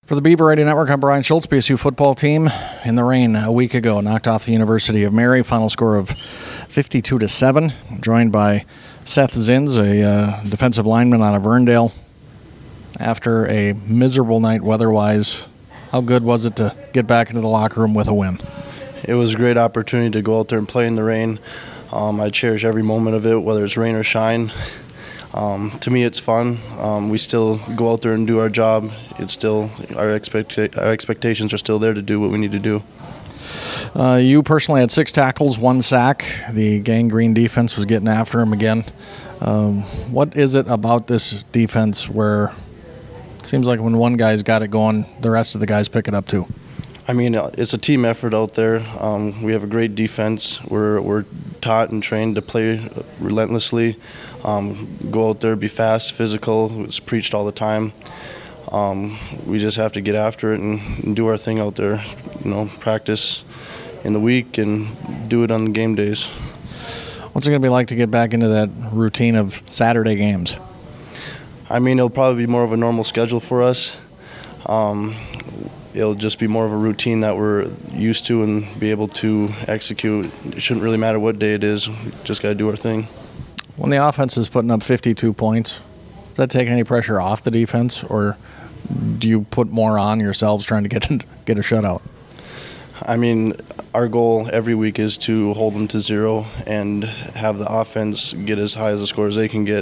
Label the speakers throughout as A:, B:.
A: For the Beaver Radio Network, I'm Brian Schultz. BSU football team in the rain a week ago knocked off the University of Mary. Final score of 52-7. Joined by Seth Zins, a defensive lineman out of Verndale. After a miserable night weather-wise, how good was it to get back into the locker room with a win?
B: It was a great opportunity to go out there and play in the rain. I cherish every moment of it, whether it's rain or shine. To me, it's fun. We still go out there and do our job. It's still our expectations are still there to do what we need to do.
A: You personally had 6 tackles, 1 sack. The Gang Green defense was getting after him again. What is it about this defense where it seems like when one guy's got it going, the rest of the guys pick it up too?
B: I mean, it's a team effort out there. We have a great defense. We're taught and trained to play relentlessly. Go out there, be fast, physical. It's preached all the time. We just have to get after it and do our thing out there. Practice in the week and do it on the game days.
A: What's it going to be like to get back into that routine of Saturday games?
B: I mean, it'll probably be more of a normal schedule for us. It'll just be more of a routine that we're used to and be able to execute. It shouldn't really matter what day it is. We just got to do our thing.
A: When the offense is putting up 52 points, does that take any pressure off the defense, or do you put more on yourselves trying to get a shutout?
B: I mean, our goal every week is to hold them to 0 and have the offense get as high as the score as they can get.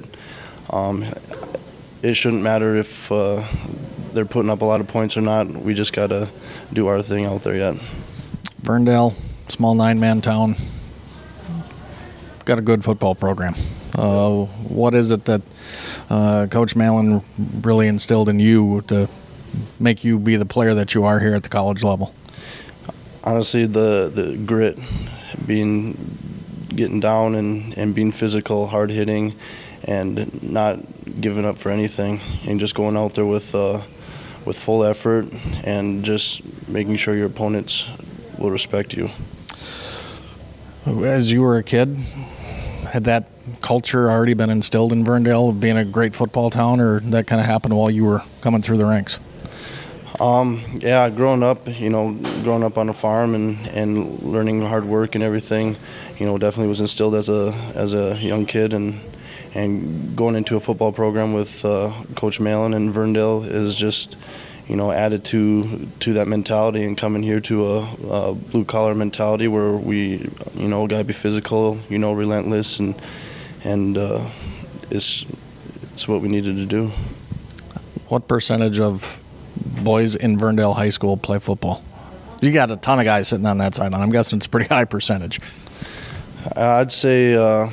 B: It shouldn't matter if they're putting up a lot of points or not. We just got to do our thing out there yet.
A: Verndale, small 9-man town, got a good football program. What is it that Coach Malin really instilled in you to make you be the player that you are here at the college level?
B: Honestly, the grit, getting down and being physical, hard-hitting, and not giving up for anything, and just going out there with full effort and just making sure your opponents will respect you.
A: As you were a kid, had that culture already been instilled in Verndale of being a great football town, or that kind of happened while you were coming through the ranks?
B: Yeah, growing up on a farm and learning hard work and everything, definitely was instilled as a young kid, and going into a football program with Coach Malin and Verndale is just, added to that mentality, and coming here to a blue collar mentality where we, gotta be physical, relentless, and it's what we needed to do.
A: What percentage of boys in Verndale High School play football? You got a ton of guys sitting on that sideline. I'm guessing it's a pretty high percentage.
B: I'd say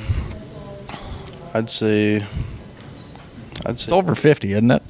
A: it's over 50, isn't it?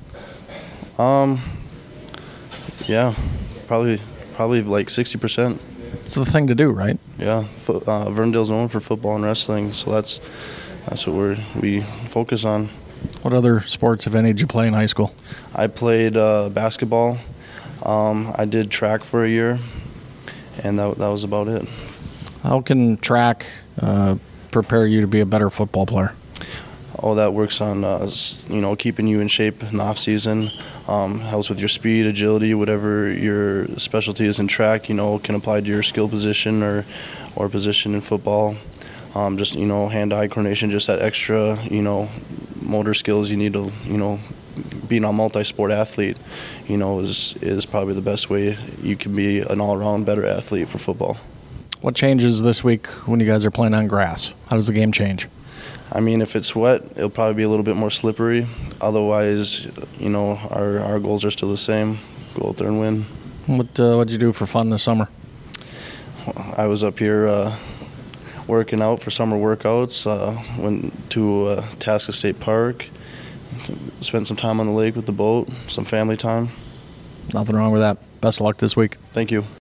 B: Yeah, probably like 60%.
A: It's the thing to do, right?
B: Yeah, Verndale's known for football and wrestling, so that's what we focus on.
A: What other sports, if any, did you play in high school?
B: I played basketball. I did track for a year, and that was about it.
A: How can track prepare you to be a better football player?
B: Oh, that works on keeping you in shape in the off season. Helps with your speed, agility, whatever your specialty is in track. Can apply to your skill position or position in football. Just hand-eye coordination, just that extra motor skills you need to being a multi-sport athlete. Is probably the best way you can be an all-around better athlete for football.
A: What changes this week when you guys are playing on grass? How does the game change?
B: I mean, if it's wet, it'll probably be a little bit more slippery. Otherwise, our goals are still the same. Go out there and win.
A: What'd you do for fun this summer?
B: I was up here working out for summer workouts. Went to Tasca State Park. Spent some time on the lake with the boat. Some family time.
A: Nothing wrong with that. Best of luck this week.
B: Thank you.